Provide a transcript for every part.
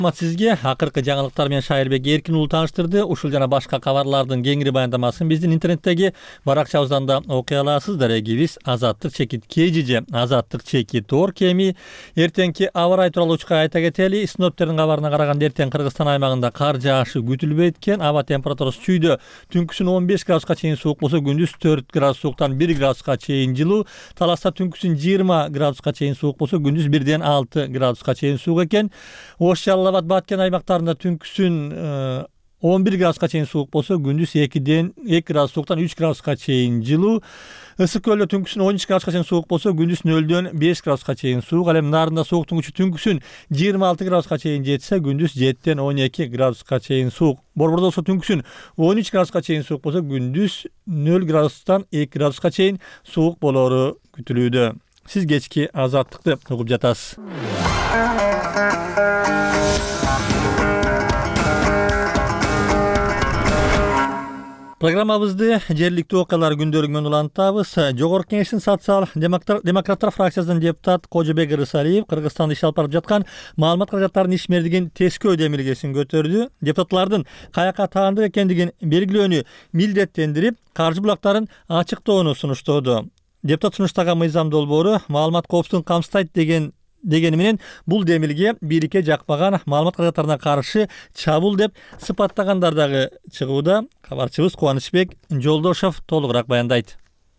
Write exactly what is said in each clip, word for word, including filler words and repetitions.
Sizge акыркы жаңылыктар менен Шайырбек Эркин уулу тааныштырды. Ушул жана башка кабарлардын кеңири баяндамасын биздин интернеттеги баракчабыздан да окуй аласыздар. Эгибиз Азаттык чекит кежиже Азаттык чекит ор кеми эртеңки аба ырайы тууралуу учка айта кетели. Синоптиктердин кабарына караганда эртең Кыргызстан аймагында кар жаашы күтүлбөйт экен. Аба температурасы чүйдө түнкүсүн он беш градуска чейин суук болсо, күндүз төрт градус сууктан бир градуска чейин жылуу. Таласта түнкүсүн жыйырма градуска чейин суук болсо, күндүз бирден алты градуска чейин суук экен. Ош Жалал-Абад, Баткен аймактарында түнкүсүн он бир градуска чейин суук болсо, күндүз экиден эки градус сууктан үч градуска чейин жылуу. Ысык көлдө түнкүсүн он үч градуска чейин суук болсо, күндүз нөлдөн беш градуска чейин суук. Ал эми Нарында сууктун күчү түнкүсүн жыйырма алты градуска чейин жетсе, күндүз жеттен он эки градуска чейин суук. Борбордо болсо түнкүсүн он үч градуска чейин суук болсо, күндүз нөл градустан эки градуска чейин суук болору күтүлүүдө. Сиз кечки Азаттыкты угуп жатасыз. Программабызды жергиликтүү окуялар күндөрү менен улантабыз. Жогорку Кеңештин социал демократтар фракциясынын депутат Кожобек Ырысалиев Кыргызстанда иш алып барып жаткан маалымат каражаттарынын ишмердигин тескөө демилгесин көтөрдү. Депутатлардын каяка таандык экендигин белгилөөнү милдеттендирип, каржы булактарын ачыктоону сунуштоду. Депутат сунуштаган мыйзам долбоору маалымат коопсуздугун камсыздайт деген дегени менен бул демилге бийликке жакпаган маалымат каражаттарына каршы чабуул деп сыпаттагандар дагы чыгууда. Кабарчыбыз Кубанычбек Жолдошов толугураак баяндайт.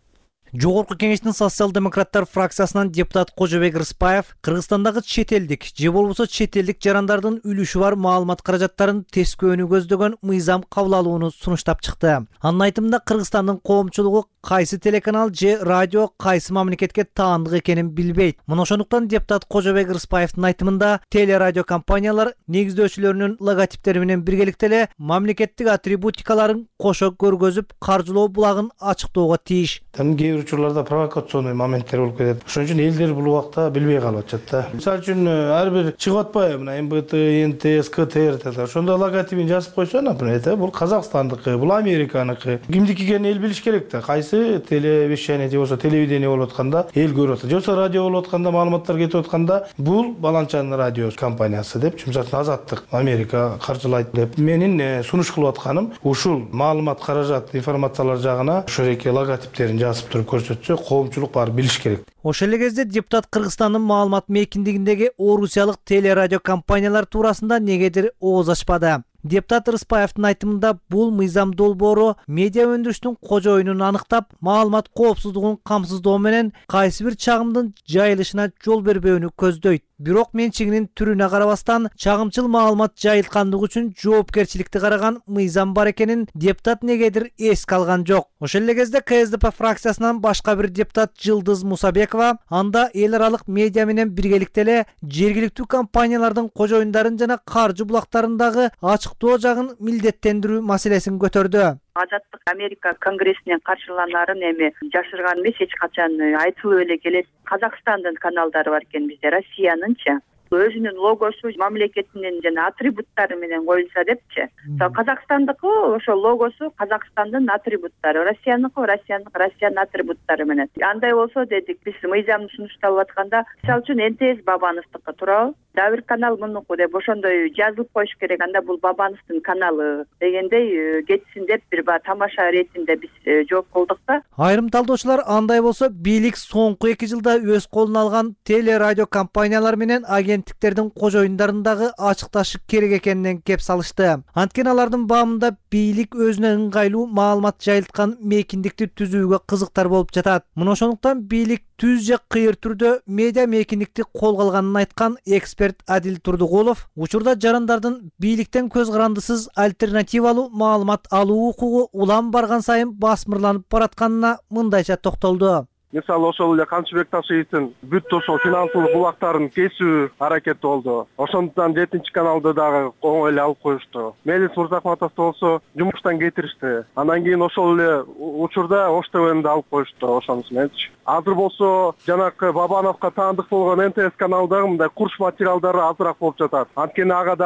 Жогорку Кеңештин социал-демократтар фракциясынан депутат Кожобек Рыспаев Кыргызстандагы чет элдик же болбосо чет элдик жарандардын үлүшү бар маалымат каражаттарын тескөөнү көздөгөн мыйзам кабыл алууну сунуштап чыкты. Анын айтымында Кыргызстандын коомчулугу кайсы телеканал же радио кайсы мамлекетке таандык экенин билбейт. Мына ошондуктан депутат Кожобек Рыспаевдин айтымында телерадио компаниялар негиздөөчүлөрүнүн логотиптери менен биргеликте эле мамлекеттик атрибутикаларын кошо көргөзүп, каржылоо булагын ачыктоого тийиш. Учурларда провокационный моменттер болуп кетет. Ошон үчүн элдер бул убакта билбей калып атышат да. Мисалы үчүн ар бир чыгып атпайбы, мына эм бэ тэ, эн тэ эс, ка тэ эр да. Ошондо логотипин жазып койсо, например, бул Казакстандыкы, бул Американыкы. Кимдики экенин эл билиш керек да. Кайсы телевещание же болсо телевидение болуп атканда эл көрүп атат. Же болсо радио болуп атканда, маалыматтар кетип атканда бул баланчанын радио компаниясы деп, мисалы Азаттык Америка каржылайт деп. Менин сунуш кылып атканым ушул маалымат каражат, информациялар жагына ошол эки логотиптерин жазып туруп көрсөтсө, коомчулук баары билиш керек. Ошол эле кезде депутат Кыргызстандын маалымат мейкиндигиндеги орусиялык телерадио компаниялар туурасында негедир ооз ачпады. Депутат Рыспаевдин айтымында бул мыйзам долбоору медиа өндүрүштүн кожоюнун аныктап, маалымат коопсуздугун камсыздоо менен кайсы бир чагымдын жайылышына жол бербөөнү көздөйт. Бирок менчигинин түрүнө карабастан чагымчыл маалымат жайылткандыгы үчүн жоопкерчиликти караган мыйзам бар экенин депутат негедир эске алган жок. Ошол эле кезде ка эс дэ пэ фракциясынан башка бир депутат Жылдыз Мусабекова анда эл аралык медиа менен биргеликте эле жергиликтүү компаниялардын кожоюндарын жана каржы булактарындагы ачыктоо жагын милдеттендирүү маселесин көтөрдү. Азаттык Америка конгрессинен каршыланарын эми жашырган эмес, эч качан айтылып эле келет. Казакстандын каналдары бар экен бизде, Россиянынчы. Өзүнүн логосу мамлекетинин жана атрибуттары менен коюлса депчи. Казакстандыкы ошо логосу Казакстандын атрибуттары, Россияныкы Россиянын Россиянын атрибуттары менен. Андай болсо дедик, биз мыйзамды сунуштап атканда, мисалы үчүн эн тэ эс Бабановдуку туурабы? Дагы бир канал мунуку деп ошондой жазылып коюш керек. Анда бул Бабановдун каналы дегендей кетсин деп бир ба тамаша иретинде биз жооп кылдык да. Айрым талдоочулар андай болсо бийлик соңку эки жылда өз колуна алган телерадио компаниялар менен агенттиктердин кожоюндарындагы ачыкташы керек экенинен кеп салышты. Анткени алардын баамында бийлик өзүнө ыңгайлуу маалымат жайылткан мейкиндикти түзүүгө кызыктар болуп жатат. Мына ошондуктан бийлик түз же кыйыр түрдө медиа мейкиндикти колго алганын айткан эксперт Адил Турдугулов учурда жарандардын бийликтен көз карандысыз альтернативалуу маалымат алуу укугу улам барган сайын басмырланып баратканына мындайча токтолду. Мисалы ошол эле Канчыбек Ташиевдин бүт ошол финансылык булактарын кесүү аракети болду. Ошондуктан жетинчи каналды дагы оңой эле алып коюшту. Мелис Мурзахматовду болсо жумуштан кетиришти. Андан кийин ошол эле учурда Ош тэ вэни алып коюшту ошонусу мененчи. Азыр болсо жанакы Бабановго таандык болгон эн тэ эс каналдагы мындай курч материалдары азыраак болуп жатат. Анткени ага дагы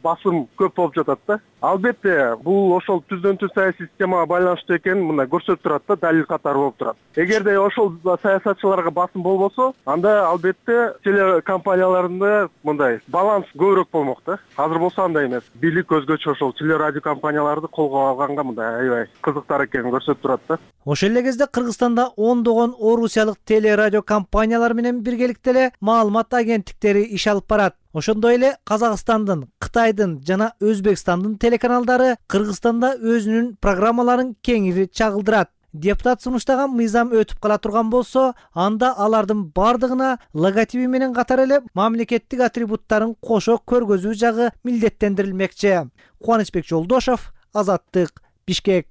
басым көп болуп жатат да. Албетте бул ошол түздөн түз саясий системага байланыштуу экенин мындай көрсөтүп турат да, далил катары болуп турат. Эгерде ошол саясатчыларга басым болбосо, анда албетте телекомпанияларында мындай баланс көбүрөөк болмок да. Азыр болсо андай эмес. Бийлик өзгөчө ошол телерадио компанияларды колго алганга мындай аябай кызыктар экенин көрсөтүп турат да. Ошол эле кезде Кыргызстанда ондогон орусиялык телерадио компаниялар менен биргеликте эле маалымат агенттиктери иш алып барат. Ошондой эле Казакстандын, Кытайдын жана Өзбекстандын телеканалдары Кыргызстанда өзүнүн программаларын кеңири чагылдырат. Депутат сунуштаган мыйзам өтүп кала турган болсо, анда алардын бардыгына логотиби менен катар эле мамлекеттик атрибуттарын кошо көргөзүү жагы милдеттендирилмекчи. Кубанычбек Жолдошов, Азаттык, Бишкек.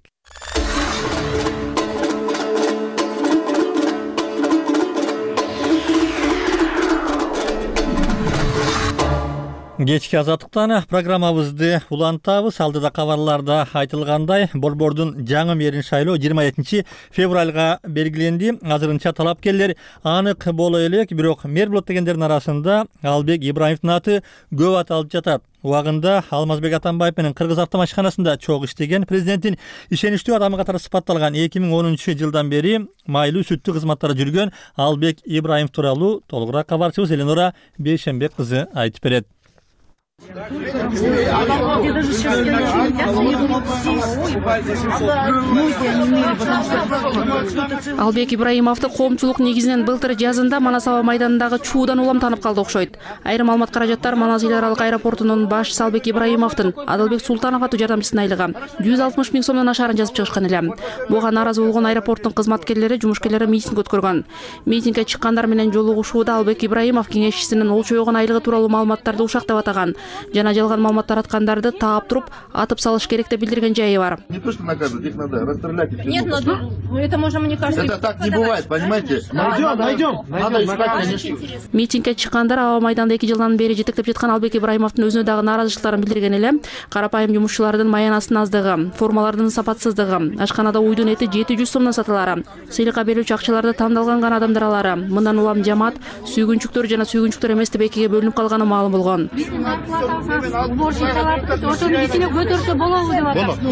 Кечки Азаттыктан программабызды улантабыз. Алдыда кабарларда айтылгандай, борбордун жаңы мэрин шайлоо жыйырма экинчи февралга белгиленди. Азырынча талапкерлер анык боло элек, бирок мэр болот дегендердин арасында Албек Ибраимовдун аты көп аталып жатат. Убагында Алмазбек Атамбаев менен Кыргыз автомашканасында чогуу иштеген, президенттин ишеничтүү адамы катары сыпатталган эки миң онунчу жылдан бери майлуу сүттүү кызматтарда жүргөн Албек Ибраимов тууралуу толугураак кабарчыбыз Эленора Бейшембек кызы айтып берет. Албек Ибраимовду коомчулук негизинен былтыр жазында Манас аба майданындагы чуудан улам таанып калды окшойт. Айрым маалымат каражаттар Манас эл аралык аэропортунун башчысы Албек Ибраимовдун Адалбек Султанов аттуу жардамчысынын айлыгы жүз алтымыш миң сомдон ашарын жазып чыгышкан эле. Буга нааразы болгон аэропорттун кызматкерлери, жумушкерлери митинг өткөргөн. Митингге чыккандар менен жолугушууда Албек Ибраимов кеңешчисинин ол чойгон айлыгы тууралуу маалыматтарды ушактап атаган жана жалган маалымат тараткандарды таап туруп атып салыш керек деп билдирген жайы бар. Не то, что наказывать, их надо расстрелять. Нет, но это можно, мне кажется... Это так не бывает, понимаете? Найдем, найдем. Надо искать, конечно. Митингге чыккандар аба майданда эки жылдан бери жетектеп жаткан Албек Ибраимовдун өзүнө дагы нааразычылыктарын билдирген эле. Карапайым жумушчулардын маянасынын аздыгы, формалардын сапатсыздыгы, ашканада уйдун эти жети жүз сомдон сатылары, сыйлыкка берүүчү акчаларды тандалган гана адамдар алары, мындан улам жамаат сүйгүнчүктөр жана сүйгүнчүктөр эмес деп экиге бөлүнүп калганы маалым болгон. Ошону кичине көтөрсө болобу деп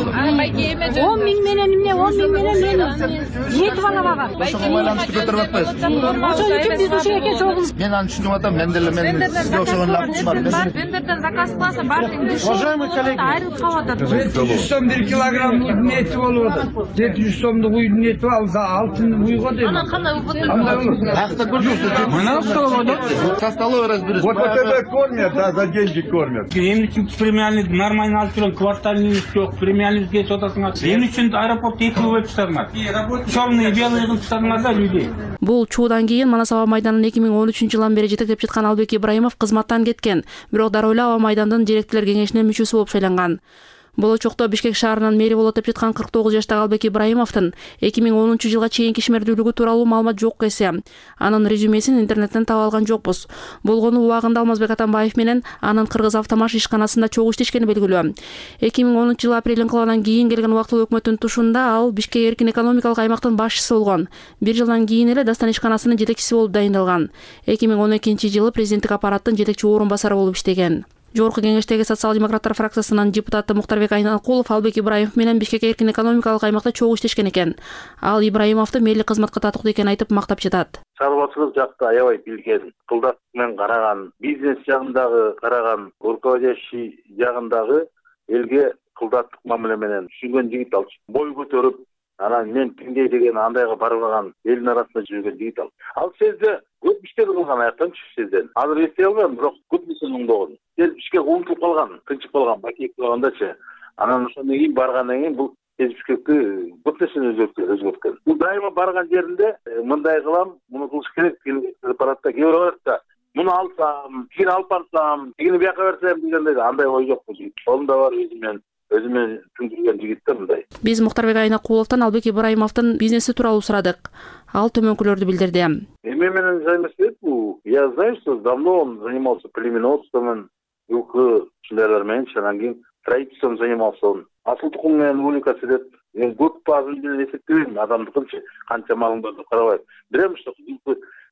атат. он миң менен эмне, он миң менен мен жети бала бар. Ошого байланыштуу көтөрүп атпайсыз. Ошон үчүн биз ушул эке чогулуп. Мен аны түшүнүп атам, менде эле мен сизге окшогон лапым бар. Вендерден заказ кылса баардыгын düşүп. Уважаемые коллеги, айрылып калып атат. жети жүз сом бир килограмм нети болуп атат. жети жүз сомдук уйдун нети алса алтын уйго дейм. Анан кандай уйго? Акта көрдүңүз. Мына столу Со столовой разберись. Вот это кормят, да, за деньги кормят. Эмне үчүн премиальный нормально алып жүрөм, квартальный жок, премиальный кетип атасыңар. Эмне үчүн аэропортто эки бөлүп таштадыңар? Чёрный, белый кылып таштадыңар да людей. Бул чуудан кийин Манас аба майданын эки миң он үчүнчү жылдан бери жетектеп жаткан Албек Ибраимов кызматтан кеткен, бирок дароо эле аба майдандын директорлор кеңешинин мүчөсү болуп шайланган. Болочокто Бишкек шаарынын мэри болот деп жаткан кырк тогуз жаштагы Албек Ибраимовдун эки миң онунчу жылга чейинки ишмердүүлүгү тууралуу маалымат жок эсе. Анын резюмесин интернеттен таба алган жокпуз. Болгону убагында Алмазбек Атамбаев менен анын Кыргыз автомаш ишканасында чогуу иштешкени белгилүү. эки миң онунчу жылы апрель инкылабынан кийин келген убактылуу өкмөттүн тушунда ал Бишкек эркин экономикалык аймактын башчысы болгон. Бир жылдан кийин эле Дастан ишканасынын жетекчиси болуп дайындалган. эки миң он экинчи жылы президенттик аппараттын жетекчи орун басары болуп иштеген. Жогорку кеңештеги социал-демократтар фракциясынын депутаты Муктарбек Айналкулов Албек Ибраимов менен Бишкек эркин экономикалык аймакта чогуу иштешкен экен. Ал Ибраимовду мэрлик кызматка татыктуу экенин айтып мактап жатат. Шаруачылык жакта аябай билген, кылдат менен караган, бизнес жагындагы караган, руководящий жагындагы элге кылдаттык мамиле менен түшүнгөн жигит ал. Бой көтөрүп, анан мен кимдей деген андайга барбаган элдин арасында жүргөн жигит ал. Ал сезде көп иштер кылган аяктан сезден. Азыр эстей албайм, бирок көп нерсени оңдогон. Сел Бишкек унутулуп калган, тынчып калган, бакип калгандачы. Анан ошондон кийин баргандан кийин бул Бишкекти көп нерсени өзгөрткөн. Бул дайыма барган жеринде мындай кылам, муну кылыш керек деп баратта, кээ бирөө баратта муну алсам, кийин алып барсам, кийин бияка берсем дегендей андай ой жок бул жигит. Колумда бар өзүмөн өзүмө түндүргөн жигиттер мындай. Биз Муктарбек Айналкуловдон Албек Ибраимовдун бизнеси тууралуу сурадык. Ал төмөнкүлөрдү билдирди. Эме менен займешет бул. Я знаю, что давно он занимался племенодством, жылкы чилермен, анан кийин строительством занимался он. Асыл тукум менен увлекаться деп, мен көп базын менен эсептебейм, адамдыкынчы канча малың бар деп карабайм. Билем, что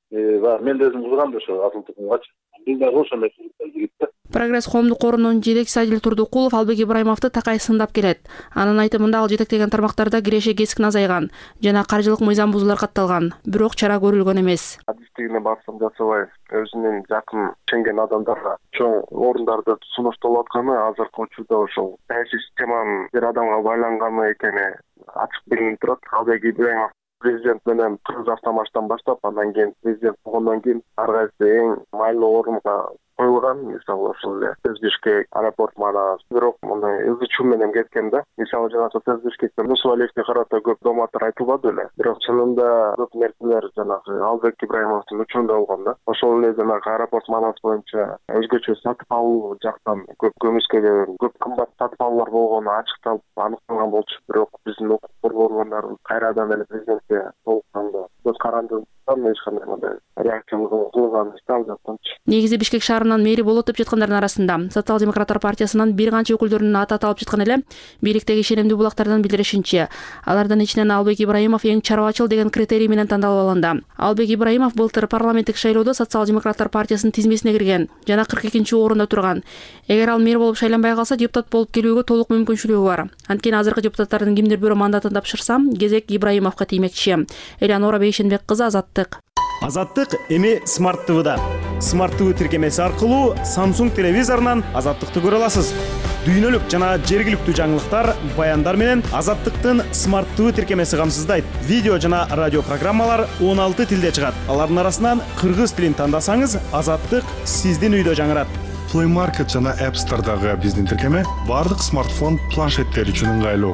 баягы мен да өзүм кызгам да ошо асыл тукумгачы. Биз дагы ошондой жигит да. Прогресс коомдук корунун жетекчиси Адил Турдукулов Албек Ибраимовду такай сындап келет. Анын айтымында ал жетектеген тармактарда киреше кескин азайган жана каржылык мыйзам бузуулар катталган, бирок чара көрүлгөн эмес. Адистигине басым жасабай, өзүнүн жакын ишенген адамдарга чоң орундарды сунушталып атканы азыркы учурда ошол саясий системанын бир адамга байланганы экени ачык билинип турат. Албек Ибраимов президент менен кыргыз автомаштан баштап, андан кийин президент болгондон кийин ар кайсы эң майлуу орунга коюлган. Мисалы ошол эле Бишкек аэропорт манас, бирок муну ызы чуу менен кеткен да. Мисалы жана Бишкекте Мусалиевге карата көп доматтар айтылбады эле. Бирок чынында көп нерселер жанагы Албек Ибраимовдун учурунда болгон да. Ошол эле жанагы аэропорт манас боюнча өзгөчө сатып алуу жактан көп көмүскөлөр, көп кымбат сатып алуулар болгону ачыкталып аныкталган болчу. Бирок биздин укук коргоо органдары кайрадан эле президентке толукканда көз карандырып эч кандай мындай реакция кылган истеп жатканчы. Негизи Бишкек шаарынын мэри болуп өтүп жаткандардын арасында Социал-демократтар партиясынан бир канча өкүлдөрүнүн аты аталып жаткан эле. Бийликтеги ишенимдүү булактардан билдиришинче, алардын ичинен Албек Ибраимов эң чарбачыл деген критерий менен тандалып алынды. Албек Ибраимов былтыр парламенттик шайлоодо Социал-демократтар партиясынын тизмесине кирген жана кырк экинчи орунда турган. Эгер ал мэр болуп шайланбай калса, депутат болуп келүүгө толук мүмкүнчүлүгү бар. Анткени азыркы депутаттардын кимдир бирөө мандатын тапшырса, кезек Ибраимовго тиймекчи. Элеонора Бейшенбек кызы, Азаттык. Азаттык эми Smart ти ви-да. Smart ти ви тиркемеси аркылуу Samsung телевизорунан Азаттыкты көрө аласыз. Дүйнөлүк жана жергиликтүү жаңылыктар, баяндар менен Азаттыктын Smart ти ви тиркемеси камсыздайт. Видео жана радио программалар он алты тилде чыгат. Алардын арасынан кыргыз тилин тандасаңыз, Азаттык сиздин үйдө жаңырат. Play Market жана App Store'дагы биздин тиркеме бардык смартфон, планшеттер үчүн ыңгайлуу.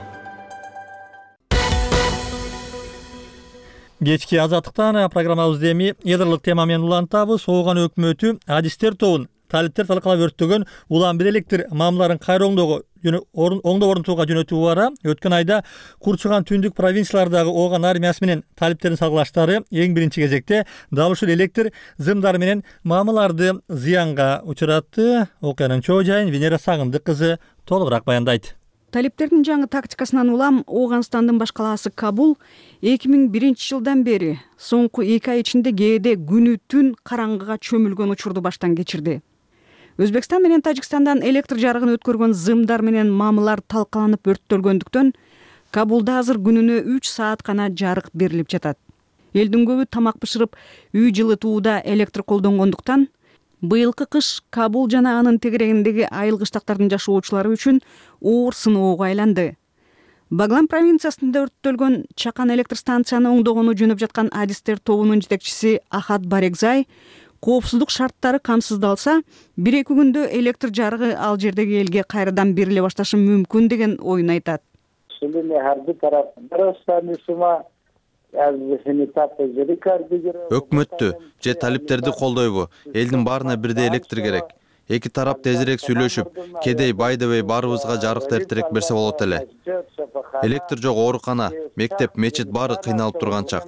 Кечки Азаттыктан программабызды эми ядырлык тема менен улантабыз. Ооган өкмөтү адистер тобун талиптер талкалап өрттөгөн улам бир электр мамларын кайра оңдоого оңдоо орнотууга жөнөтүү бара. Өткөн айда курчуган түндүк провинциялардагы Ооган армиясы менен талиптердин салгылаштары эң биринчи кезекте дал ушул электр зымдары менен мамларды зыянга учуратты. Окуянын чоо жайын Венера Сагындык кызы толугураак баяндайт. Талиптердин жаңы тактикасынан улам Ооганстандын баш калаасы Кабул эки миң биринчи жылдан бери соңку эки ай ичинде кээде күнү түн караңгыга чөмүлгөн учурду баштан кечирди. Өзбекстан менен Тажикстандан электр жарыгын өткөргөн зымдар менен мамылар талкаланып өрттөлгөндүктөн Кабулда азыр күнүнө үч саат гана жарык берилип жатат. Элдин көбү тамак бышырып, үй жылытууда электр колдонгондуктан быйылкы кыш Кабул жана анын тегерегиндеги айыл кыштактардын жашоочулары үчүн оор сыноого айланды. Баглан провинциясында өрттөлгөн чакан электр станцияны оңдогону жөнөп жаткан адистер тобунун жетекчиси Ахат Барекзай коопсуздук шарттары камсыздалса, бир-эки күндө электр жарыгы ал жердеги элге кайрадан бериле башташы мүмкүн деген оюн айтат. Өкмөттү же талиптерди колдойбу? Элдин баарына бирдей электр керек. Эки тарап тезирээк сүйлөшүп, кедей бай дебей баарыбызга жарык эртерээк берсе болот эле. Электр жок оорукана, мектеп, мечит баары кыйналып турган чак.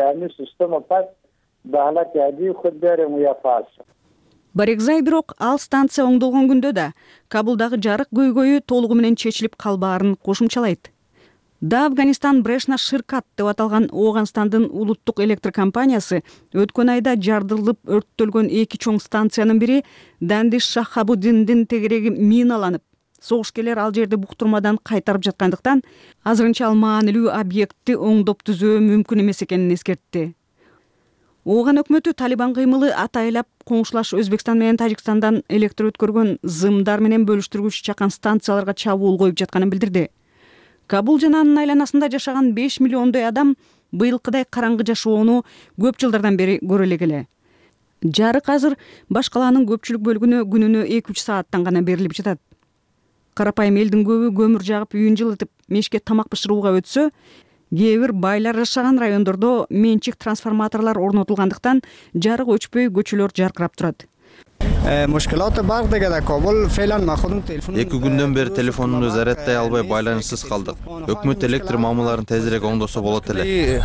Барекзай бирок ал станция оңдолгон күндө да Кабулдагы жарык көйгөйү толугу менен чечилип калбаарын кошумчалайт. Да Афганистан Брешна Ширкат деп аталган Ооганстандын улуттук электр компаниясы өткөн айда жардырылып өрттөлгөн эки чоң станциянын бири Дандиш Шахабуддиндин тегереги миналанып, согушкерлер ал жерди буктурмадан кайтарып жаткандыктан азырынча ал маанилүү объектти оңдоп түзөө мүмкүн эмес экенин эскертти. Ооган өкмөтү Талибан кыймылы атайлап коңшулаш Өзбекстан менен Тажикстандан электр өткөргөн зымдар менен бөлүштүргүч чакан станцияларга чабуул коюп жатканын билдирди. Кабул жана анын айланасында жашаган беш миллиондой адам быйылкыдай караңгы жашоону көп жылдардан бери көрө элек. Жарык азыр баш калаанын көпчүлүк бөлүгүнө күнүнө эки үч сааттан гана берилип жатат. Карапайым элдин көбү көмүр жагып үйүн жылытып, мешке тамак бышырууга өтсө, кээ бир байлар жашаган райондордо менчик трансформаторлор орнотулгандыктан жарык өчпөй көчөлөр жаркырап турат. Эки күндөн бери телефонумду зарядтай албай байланышсыз калдык. Өкмөт электр мамыларын тезирээк оңдосо болот эле.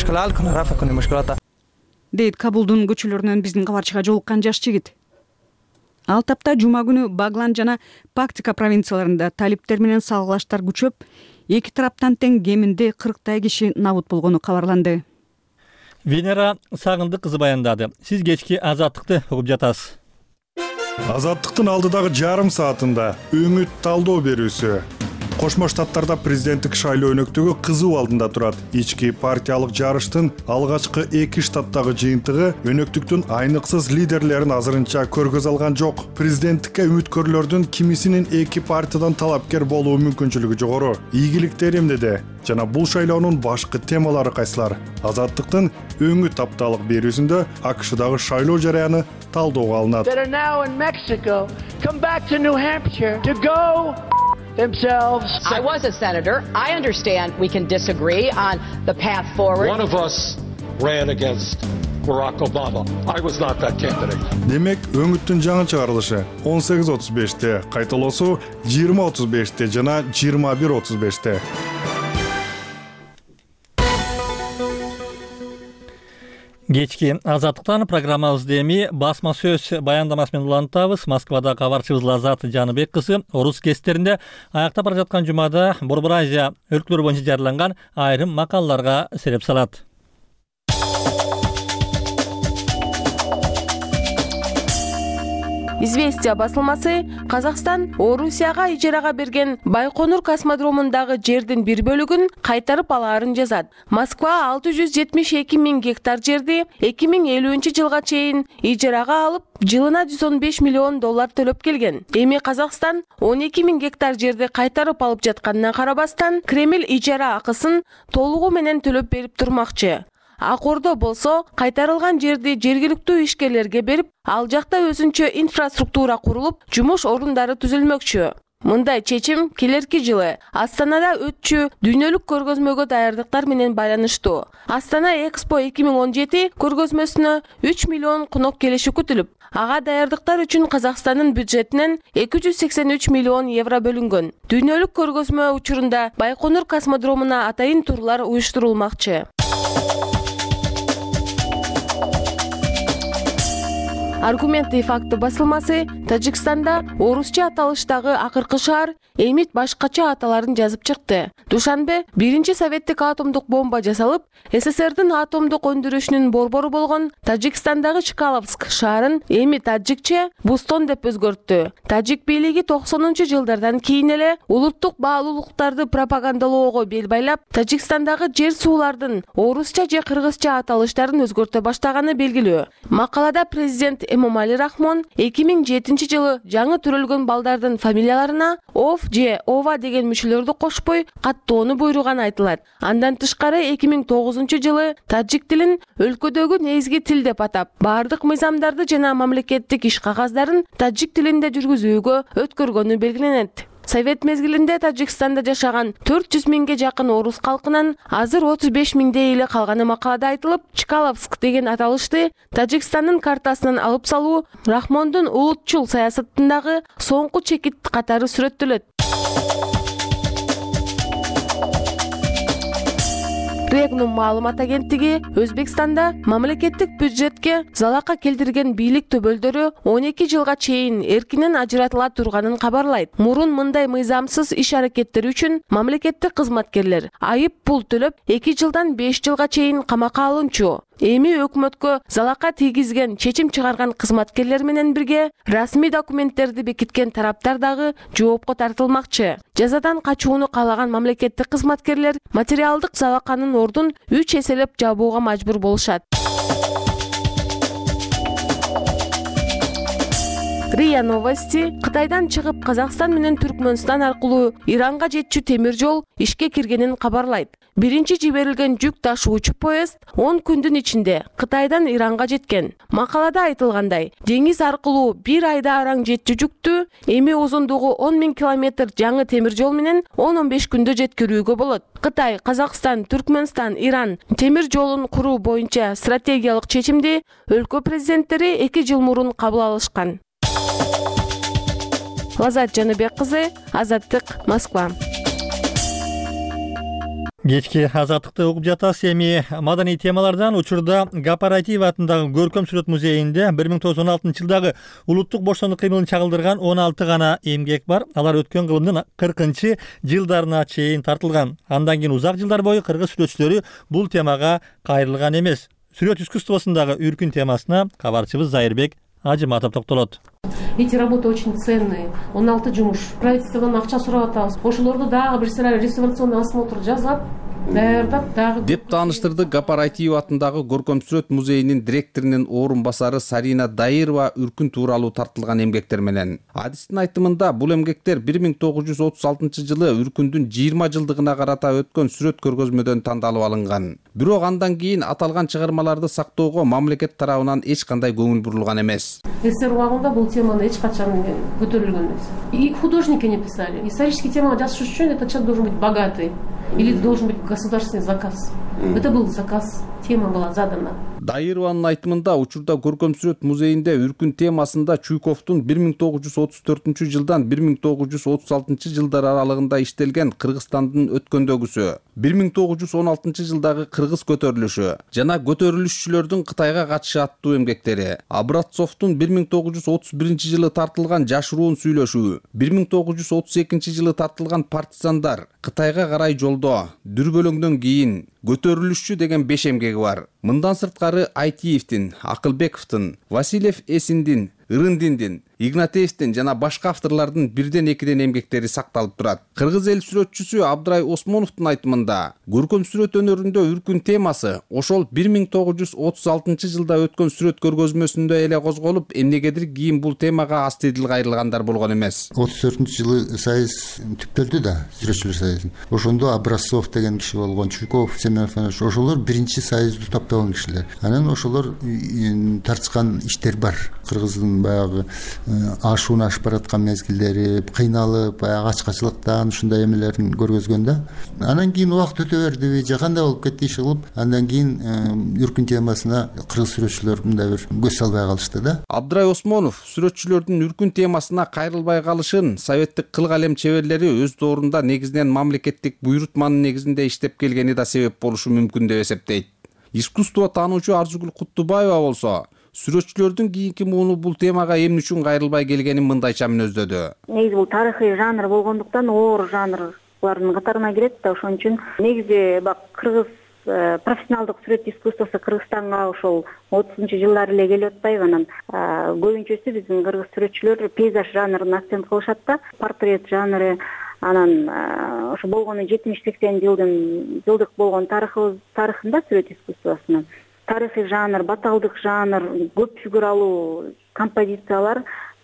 Дейт Кабулдун көчөлөрүнөн биздин кабарчыга жолуккан жаш жигит. Ал тапта жума күнү Баглан жана Пактика провинцияларында талиптер менен салгылаштар күчөп, эки тараптан тең кеминде кырктай киши набут болгону кабарланды. Венера Сагындык кызы баяндады. Сиз кечки Азаттыкты угуп жатасыз. Азаттыктын алдыдагы жарым саатында өңүт талдоо берүүсү. Кошмо Штаттарда президенттик шайлоо өнөктөгү кызуу алдында турат. Ички партиялык жарыштын алгачкы эки штаттагы жыйынтыгы өнөктүктүн айныксыз лидерлерин азырынча көргөз алган жок. Президенттикке үмүткөрлөрдүн кимисинин эки партиядан талапкер болуу мүмкүнчүлүгү жогору. Ийгиликтер эмнеде? Жана бул шайлоонун башкы темалары кайсылар? Азаттыктын өңүт апталык берүүсүндө АКШдагы шайлоо жараяны талдоого алынат. Themselves. I was a senator. I understand we can disagree on the path forward. One of us ran against Barack Obama. I was not that candidate. Демек, өңүттүн жаңы чыгарылышы он сегиз отуз беште, кайталоосу жыйырма отуз беште жана жыйырма бир отуз беште. Кечки Азаттыктан программабызды эми басма сөз баяндамасы менен улантабыз. Москвада кабарчыбыз Лазат Жаныбек кызы орус кестеринде аяктап бара жаткан жумада Борбор Азия өлкөлөрү боюнча жарыяланган айрым макалаларга сереп салат. Известия басылмасы Казакстан Орусияга ижарага берген Байконур космодромундагы жердин бир бөлүгүн кайтарып алаарын жазат. Москва алты жүз жетимиш эки миң гектар жерди эки миң элүүнчү жылга чейин ижарага алып, жылына жүз он беш миллион доллар төлөп келген. Эми Казакстан он эки миң гектар жерди кайтарып алып жатканына карабастан, Кремль ижара акысын толугу менен төлөп берип турмакчы. Акордо болсо кайтарылган жерди жергиликтүү ишкерлерге берип, ал жакта өзүнчө инфраструктура курулуп, жумуш орундары түзүлмөкчү. Мындай чечим келерки жылы Астанада өтчү дүйнөлүк көргөзмөгө даярдыктар менен байланыштуу. Астана Экспо эки миң он жети көргөзмөсүнө үч миллион конок келиши күтүлүп, ага даярдыктар үчүн Казакстандын бюджетинен эки жүз сексен үч миллион евро бөлүнгөн. Дүйнөлүк көргөзмө учурунда Байконур космодромуна атайын турлар уюштурулмакчы. Аргументы и факты басылмасы Тажикстанда орусча аталыштагы акыркы шаар эмит башкача аталарын жазып чыкты. Душанбе биринчи советтик атомдук бомба жасалып, СССРдин атомдук өндүрүшүнүн борбору болгон Тажикстандагы Чкаловск шаарын эми таджикче Бустон деп өзгөрттү. Тажик бийлиги токсонунчу жылдардан кийин эле улуттук баалуулуктарды пропагандалоого бел байлап, Тажикстандагы жер суулардын орусча же кыргызча аталыштарын өзгөртө баштаганы белгилүү. Макалада президент Эмомали Рахмон эки миң жетинчи жылы жаңы төрөлгөн балдардын фамилияларына Ов же Ова деген мүчөлөрдү кошпой каттоону буйруган айтылат. Андан тышкары эки миң тогузунчу жылы таджик тилин өлкөдөгү негизги тил деп атап, бардык мыйзамдарды жана мамлекеттик иш кагаздарын таджик тилинде жүргүзүүгө өткөргөнү белгиленет. Совет мезгилинде Тажикстанда жашаган төрт жүз миңге жакын орус калкынын азыр отуз беш миңдей эле калганы макалада айтылып, Чкаловск деген аталышты Тажикстандын картасынан алып салуу Рахмондун улутчул саясатындагы соңку чекит катары сүрөттөлөт. Регнум маалымат агенттиги Өзбекстанда мамлекеттик бюджетке залака келтирген бийлик төбөлдөрү он эки жылга чейин эркинен ажыратыла турганын кабарлайт. Мурун мындай мыйзамсыз иш аракеттери үчүн мамлекеттик кызматкерлер айып пул төлөп эки жылдан беш жылга чейин камакка алынчу. Эми өкмөткө залака тийгизген, чечим чыгарган кызматкерлер менен бирге расмий документтерди бекиткен тараптар дагы жоопко тартылмакчы. Жазадан качууну каалаган мамлекеттик кызматкерлер материалдык залаканын ордун үч эселеп жабууга мажбур болушат. РИА Новости Кытайдан чыгып Казакстан менен Түркмөнстан аркылуу Иранга жетчү темир жол ишке киргенин кабарлайт. Биринчи жиберилген жүк ташуучу поезд он күндүн ичинде Кытайдан Иранга жеткен. Макалада айтылгандай, деңиз аркылуу бир айда араң жетчү жүктү эми узундугу он миң километр жаңы темир жол менен он он беш күндө жеткирүүгө болот. Кытай, Казакстан, Түркмөнстан, Иран темир жолун куруу боюнча стратегиялык чечимди өлкө президенттери эки жыл мурун кабыл алышкан. Лазат Жаныбек кызы, Азаттык, Москва. Кечки Азаттыкты угуп жатасыз. Эми маданий темалардан учурда Гапаратиев атындагы Көркөм сүрөт музейинде бир миң тогуз жүз он алтынчы жылдагы улуттук боштондук кыймылын чагылдырган он алты гана эмгек бар. Алар өткөн кылымдын кыркынчы жылдарына чейин тартылган. Андан кийин узак жылдар бою кыргыз сүрөтчүлөрү бул темага кайрылган эмес. Сүрөт искусствосундагы үркүн темасына кабарчыбыз Зайырбек Ажыматов токтолот. Эти работы очень ценные. он алты жумуш. Правительстводан акча сурап атабыз. Ошолорду дагы бир сыра реставрационный осмотр жасап, даярдап дагы деп тааныштырды Гапар Айтиев атындагы Көркөм сүрөт музейинин директорунун орун басары Сарина Дайырова үркүн тууралуу тартылган эмгектер менен. Адистин айтымында бул эмгектер бир миң тогуз жүз отуз алтынчы жылы үркүндүн жыйырма жылдыгына карата өткөн сүрөт көргөзмөдөн тандалып алынган. Бирок андан кийин аталган чыгармаларды сактоого мамлекет тарабынан эч кандай көңүл бурулган эмес. СССР убагында бул теманы эч качан көтөрүлгөн эмес. И художники не писали. Исторический тема жазыш үчүн этот человек должен быть богатый. Или должен быть государственный заказ. Это был заказ, тема была задана. Дайырованын айтымында учурда Көркөм сүрөт музейинде үркүн темасында Чуйковдун бир миң тогуз жүз отуз төртүнчү жылдан бир миң тогуз жүз отуз алтынчы жылдар аралыгында иштелген Кыргызстандын өткөндөгүсү, бир миң тогуз жүз он алтынчы жылдагы кыргыз көтөрүлүшү жана көтөрүлүшчүлөрдүн Кытайга катышы аттуу эмгектери, Абратцовдун бир миң тогуз жүз отуз биринчи жылы тартылган Жашыруун сүйлөшүү, бир миң тогуз жүз отуз экинчи жылы тартылган Партизандар, Кытайга карай жолдо, Дүрбөлөңдөн кийин, Көтөрүлүшчү деген беш эмгеги бар. Мындан сырткары Айтиевдин, Акылбековдун, Васильев Эсиндин, Ырындиндин, Игнатьевдин жана башка авторлордун бирден экиден эмгектери сакталып турат. Кыргыз эл сүрөтчүсү Абдрай Осмоновдун айтымында Көркөм сүрөт өнөрүндө үркүн темасы ошол бир миң тогуз жүз отуз алтынчы жылда өткөн сүрөт көргөзмөсүндө эле козголуп, эмнегедир кийин бул темага астыдыл кайрылгандар болгон эмес. отуз төртүнчү жылы сайыс түптөлдү да, сүрөтчүлөр сайысын. Ошондо Образцов деген киши болгон, Чуйков, Семенов, ошолор биринчи сайысты таптаган кишилер. Анан ошолор тартышкан иштер бар. Кыргыздын баягы ашуун ашып бараткан мезгилдери, кыйналып, баягы ачкачылыктан ушундай эмелерин көргөзгөндө. Анан кийин убакыт өтө берди, же кандай болуп кетти иши кылып, андан кийин үркүн темасына кыргыз сүрөтчүлөр мындай бир көз салбай калышты да. Абдрай Осмонов сүрөтчүлөрдүн үркүн темасына кайрылбай калышын советтик кыл калем чеберлери өз доорунда негизинен мамлекеттик буйрутманын негизинде иштеп келгени да себеп болушу мүмкүн деп эсептейт. Искусство таануучу Арзугүл Куттубаева болсо сүрөтчүлөрдүн кийинки мууну бул темага эмне үчүн кайрылбай келгенин мындайча мүнөздөдү. Негизи бул тарыхый жанр болгондуктан оор жанрлардын катарына кирет да, ошон үчүн негизи бак кыргыз профессионалдык сүрөт искусствосу Кыргызстанга ошол отузунчу жылдары эле келип атпайбы. Анан көбүнчөсү биздин кыргыз сүрөтчүлөр пейзаж жанрын акцент кылышат да, портрет жанры. Анан ошо болгону жетимиш сексен жылдын жылдык болгон тарыхыбыз тарыхында сүрөт искусствосунун тарыхый жанр, баталдык жанр, көп фигуралуу композициялар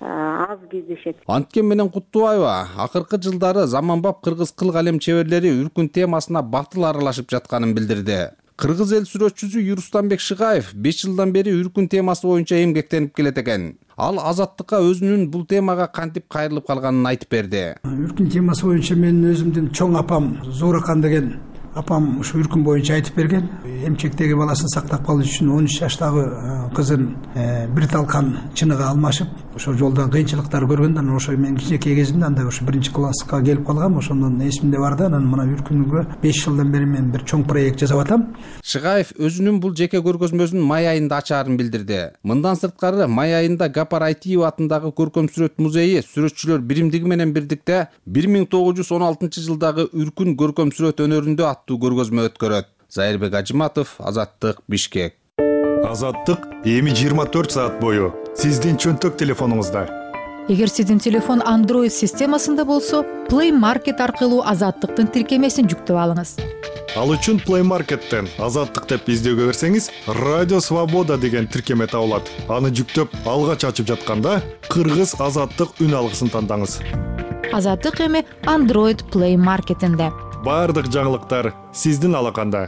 аз кездешет. Анткен менен Куттубаева акыркы жылдары заманбап кыргыз кыл калем чеберлери үркүн темасына батыл аралашып жатканын билдирди. Кыргыз эл сүрөтчүсү Юрустанбек Шыгаев беш жылдан бери үркүн темасы боюнча эмгектенип келет экен. Ал Азаттыкка өзүнүн бул темага кантип кайрылып калганын айтып берди. Үркүн темасы боюнча менин өзүмдүн чоң апам Зууракан деген апам ушу үркүн боюнча айтып берген. Эмчектеги баласын сактап калыш үчүн он үч жаштагы кызын бир талкан чыныга алмашып, ошо жолдон кыйынчылыктар көргөндө, анан ошо мен кичинекей кезимде анда ошо биринчи класска келип калгам, ошондон эсимде бар да. Анан мына үркүнгө беш жылдан бери мен бир чоң проект жасап атам. Шыгаев өзүнүн бул жеке көргөзмөсүн май айында ачаарын билдирди. Мындан сырткары май айында Гапар Айтиев атындагы Көркөм сүрөт музейи сүрөтчүлөр биримдиги менен бирдикте бир миң тогуз жүз он алтынчы жылдагы үркүн көркөм сүрөт өнөрүндө аттуу көргөзмө өткөрөт. Зайырбек Ажыматов, Азаттык, Бишкек. Азаттык эми жыйырма төрт саат бою сиздин чөнтөк телефонуңузда. Эгер сиздин телефон Android системасында болсо, Play Market аркылуу Азаттыктын тиркемесин жүктөп алыңыз. Ал үчүн Play Market'тен Азаттык деп издөөгө берсеңиз, Радио Свобода деген тиркеме табылат. Аны жүктөп алгач ачып жатканда Кыргыз Азаттык үн алгысын тандаңыз. Азаттык эми Android Play Market'инде. Бардык жаңылыктар сиздин алаканда.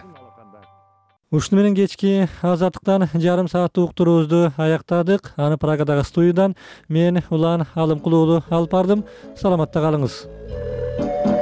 Ушуну менен кечки Азаттыктан жарым сааттык уктуруубузду аяктадык. Аны Прагадагы студиядан мен Улан Алымкулуулу алып бардым. Саламатта калыңыз.